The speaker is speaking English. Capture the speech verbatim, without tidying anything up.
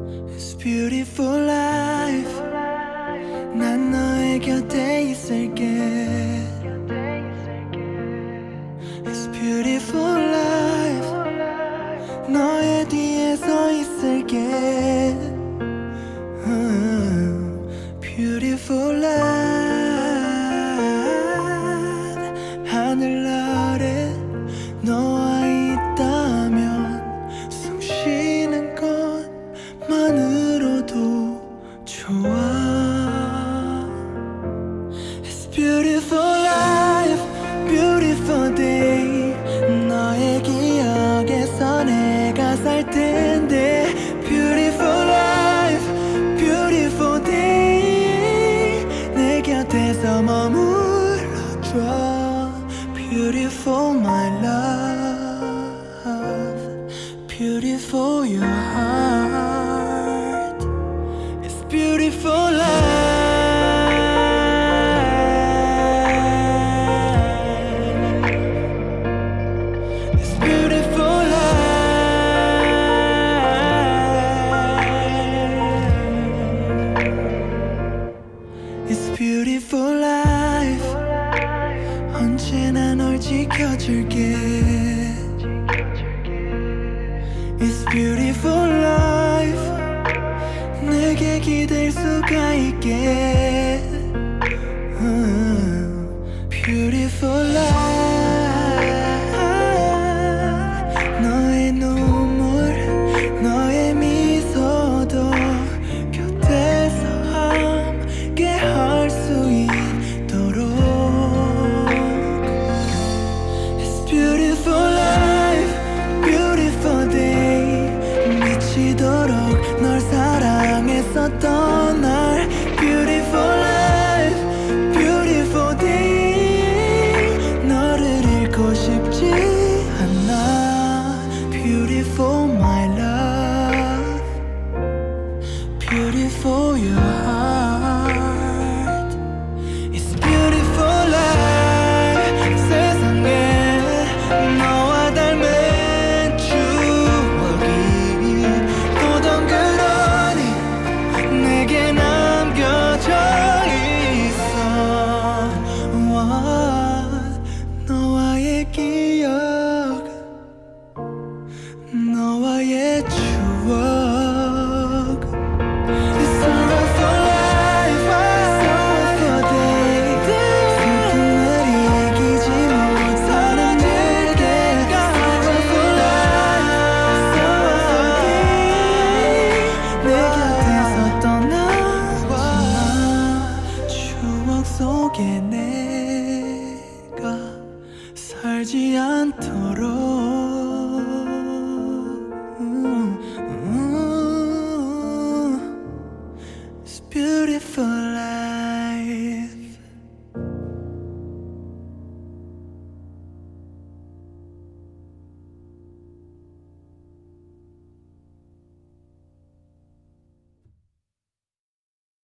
It's beautiful life. 난 너의 곁에 있을게. It's beautiful life. 너의 뒤에 서 있을게. uh, Beautiful life. 하늘 아래 너와 있다면 숨 쉬는 것만으로도 좋아. It's beautiful life, beautiful day. 너의 기억에서 내가 살 텐데. Beautiful life, beautiful day. 내 곁에서 머물러줘. Beautiful my love, beautiful your heart. It's beautiful life. It's beautiful life. It's beautiful life. 언제나 널 지켜줄게. It's beautiful life. 내게 기댈 수가 있게. uh, Beautiful life. 너의 눈물, 너의 미소도 곁에서 함께 할 수 있도록. Beautiful life, beautiful day. 미치도록 널 사랑했었던 날. Beautiful life, beautiful day. 너를 잃고 싶지 않아. Beautiful my love, beautiful your heart. It's beautiful life. 세상에 너와 닮은 추억이 또 덩그러니 내게 남겨져 있어. 와, 너와의 기억, 너와의 추억. It's all for life, it's all for day. 슬픈 날 이기지 못하는 내게. It's all for life, it's all for day. 내 곁에서 떠나지마. 추억 속에 내가 살지 않도록.